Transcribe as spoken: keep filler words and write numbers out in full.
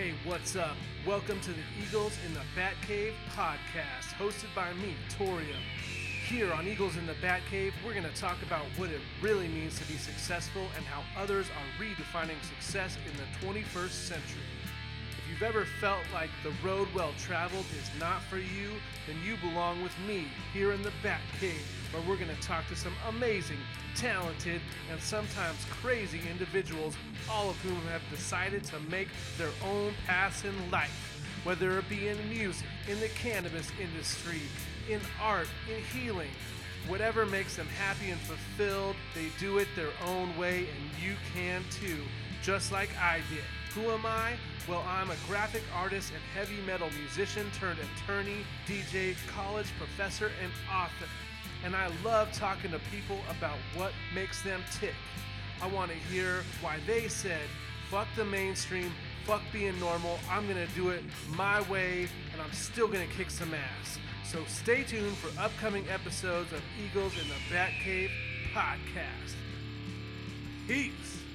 Hey, what's up? Welcome to the Eagles in the Batcave podcast, hosted by me, Torium. Here on Eagles in the Batcave, we're going to talk about what it really means to be successful and how others are redefining success in the twenty-first century. If you've ever felt like the road well traveled is not for you, then you belong with me here in the Batcave, where we're going to talk to some amazing, talented, and sometimes crazy individuals, all of whom have decided to make their own paths in life, whether it be in music, in the cannabis industry, in art, in healing. Whatever makes them happy and fulfilled, they do it their own way, and you can too, just like I did. Who am I? Well, I'm a graphic artist and heavy metal musician turned attorney, D J, college professor, and author. And I love talking to people about what makes them tick. I want to hear why they said, fuck the mainstream, fuck being normal, I'm going to do it my way, and I'm still going to kick some ass. So stay tuned for upcoming episodes of Eagles in the Batcave podcast. Peace!